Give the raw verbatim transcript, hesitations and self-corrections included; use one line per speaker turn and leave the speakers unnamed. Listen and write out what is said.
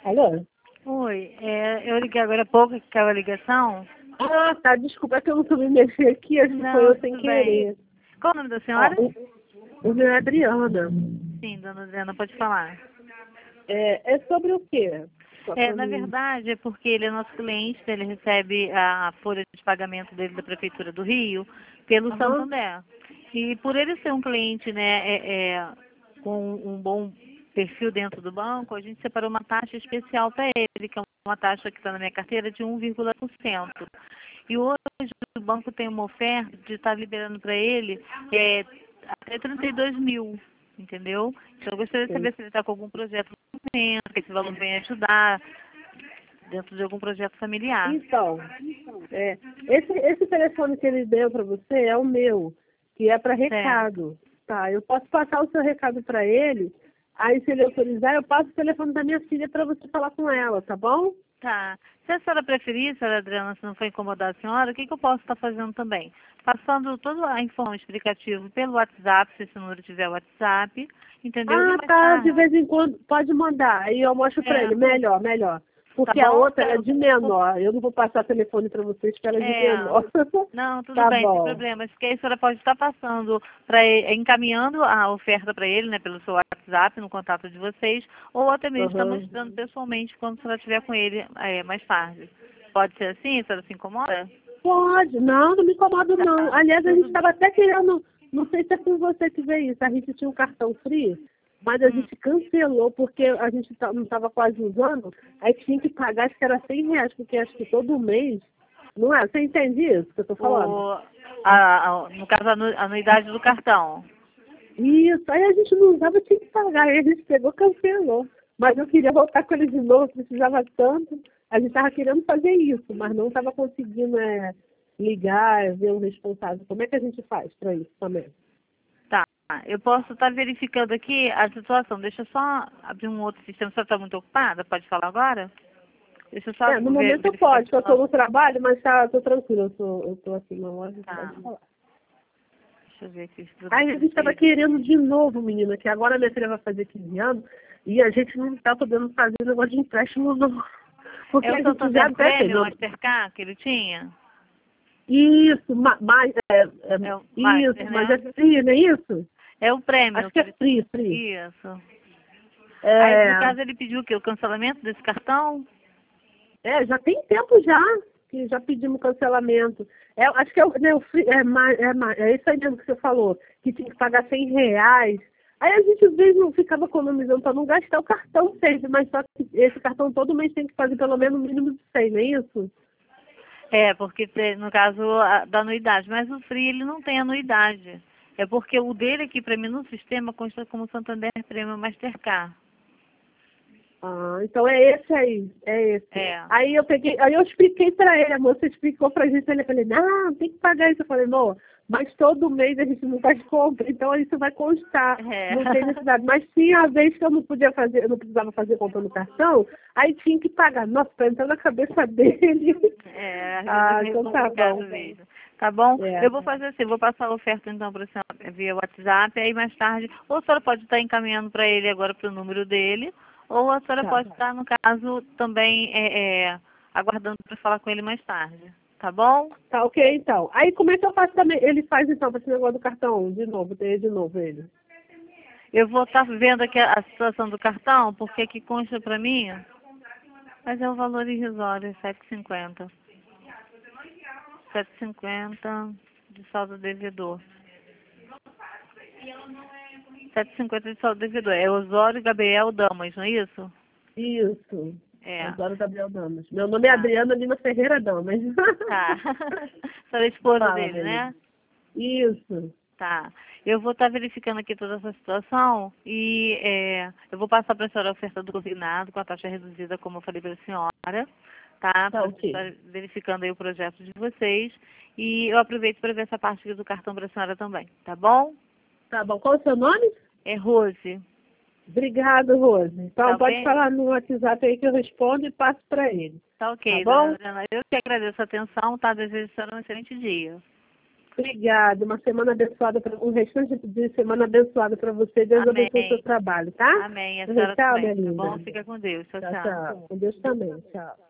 Alô?
Oi, é, eu liguei agora há pouco, que caiu a ligação.
Ah, tá. Desculpa, é que eu não soube mexer aqui, acho que foi
Não,
eu sem
tudo
querer.
bem. Qual o nome da
Ó,
senhora?
o, o meu é Adriana.
Sim, dona Adriana, pode falar.
É, é sobre o quê? Só
É,
pra
na
mim.
verdade, é porque ele é nosso cliente, ele recebe a folha de pagamento dele da Prefeitura do Rio pelo
Aham.
Santander. E por ele ser um cliente, né, é, é, com um bom perfil dentro do banco, a gente separou uma taxa especial para ele, que é uma taxa que está na minha carteira de um vírgula um por cento. E hoje o banco tem uma oferta de estar liberando para ele é, até trinta e dois mil, entendeu? Então eu gostaria de
Sim.
saber se ele está com algum projeto no momento, que esse valor venha ajudar dentro de algum projeto familiar.
Então, é, esse, esse telefone que ele deu para você é o meu, que é para
Certo.
recado. Tá, eu posso passar o seu recado para ele, aí se ele autorizar, eu passo o telefone da minha filha para você falar com ela, tá bom?
Tá. Se a senhora preferir, senhora Adriana, se não for incomodar a senhora, o que, que eu posso estar fazendo também? Passando toda a informação explicativa pelo WhatsApp, se esse número tiver WhatsApp, entendeu? E
Ah,
mais
tá, de
tarde.
vez em quando pode mandar. Aí eu mostro pra
É,
ele, melhor, melhor.
tá
Porque a
bom?
outra é de menor. Eu não vou passar telefone pra vocês que ela é de
É,
menor.
não, tudo
Tá
bem, sem
bom.
problemas. Porque aí a senhora pode estar passando, pra ele, encaminhando a oferta para ele, né, pelo seu WhatsApp, no contato de vocês, ou até mesmo estar
Aham.
mostrando pessoalmente quando a senhora estiver com ele é, mais tarde. Pode ser assim? A senhora se incomoda?
Pode, não, não me incomodo não.
Tá,
Aliás, a gente
tudo
estava
bem.
até querendo, não sei se é com você que veio isso, a gente tinha um cartão free, mas a
Hum,
gente cancelou porque a gente tá- não estava quase usando, aí tinha que pagar, acho que era cem reais, porque acho que todo mês, não é? Você entende isso que eu estou falando?
o, a, a- no caso, a anu- a anuidade do cartão.
Isso, aí a gente não usava, tinha que pagar, aí a gente pegou, cancelou. Mas eu queria voltar com ele de novo, precisava tanto. A gente estava querendo fazer isso, mas não estava conseguindo é, ligar, ver o responsável. Como é que a gente faz para isso também?
Tá, eu posso estar verificando aqui a situação. Deixa eu só abrir um outro sistema. A senhora está muito ocupada? Pode falar agora? Deixa eu só
É, no
ver,
momento eu
verificar
posso,
aqui
eu
o
estou
nosso.
no trabalho, mas tá, tô tranquila, eu tô, eu tô aqui na loja,
Tá,
pode falar.
deixa eu ver aqui os
Aí a
produtos
gente estava
dele.
querendo de novo, menina, que agora minha filha vai fazer quinze anos, e a gente não está podendo fazer negócio de empréstimo, não. Porque
É o
a gente já
Santander
até fez.
Premium Mastercard que ele tinha?
Isso, ma- mais, é, é,
É o
isso,
Master,
mas é
né?
free, não é isso?
É o Premium
Acho
que
que é
ele
free, free.
tinha. Isso. Aí, no
É,
caso, ele pediu o quê? O cancelamento desse cartão?
é, já tem tempo já, que já pedimos cancelamento. É, acho que é, o- né, o free, é, mais, é, mais, é isso aí mesmo que você falou, que tinha que pagar cem reais. Aí a gente às vezes não ficava economizando para não gastar o cartão sempre, mas só que esse cartão todo mês tem que fazer pelo menos o mínimo de cem, não é isso?
É, porque te- no caso a- da anuidade, mas o Free ele não tem anuidade. É porque o dele aqui para mim no sistema consta como Santander Premium Mastercard.
Ah, então é esse aí, é esse.
É.
Aí eu peguei, aí eu expliquei pra ele, a moça explicou pra gente, ele falei, não, tem que pagar isso. Eu falei, não, mas todo mês a gente não faz compra, então isso vai constar,
É.
não tem necessidade. Mas tinha a vez que eu não podia fazer, eu não precisava fazer compra no cartão, aí tinha que pagar. Nossa, pra entrar na cabeça dele.
É, às vezes é
Ah,
meio
então tá
complicado
bom.
mesmo. Tá bom?
É,
Eu vou fazer assim, vou passar a oferta então para a senhora via WhatsApp, aí mais tarde, ou a senhora pode estar encaminhando para ele agora para o número dele, ou a senhora
tá.
pode estar, no caso, também é, é, aguardando para falar com ele mais tarde. Tá bom?
Tá ok então. Aí como é que eu faço também? Ele faz então pra esse negócio do cartão, de novo, ter de novo ele.
Eu vou estar vendo aqui a, a situação do cartão, porque aqui consta para mim, mas é o valor irrisório, é sete e cinquenta. sete e cinquenta de saldo devedor. sete e cinquenta de saldo devedor. É Osório Gabriel Damas, não é isso?
Isso.
É.
Osório Gabriel Damas. Meu nome é
Tá.
Adriana Lima Ferreira Damas.
Tá. Sou a esposa
Fala,
dele,
menina.
né?
Isso.
Tá. Eu vou estar verificando aqui toda essa situação e é, eu vou passar para a senhora a oferta do consignado com a taxa reduzida, como eu falei para a senhora, tá?
Tá
Para você
ok.
estar verificando aí o projeto de vocês. E eu aproveito para ver essa parte aqui do cartão para a senhora também, tá bom?
Tá bom. Qual o seu nome?
É Rose,
Obrigada, Rose.
tá
Então pode
ok?
falar no WhatsApp aí que eu respondo e passo pra ele.
Tá
Tá
ok, dona
bom?
Adriana. Eu que agradeço a atenção, tá? Desejo a senhora um excelente dia.
Obrigada. Uma semana abençoada, pra, um restante de semana abençoada para você. Deus
Amém.
abençoe o seu trabalho, tá?
Amém. A senhora
Tchau,
também.
minha
Tá bom?
linda.
Fica com Deus. Tchau,
Tchau,
tchau.
tchau. Com Deus também. Tchau.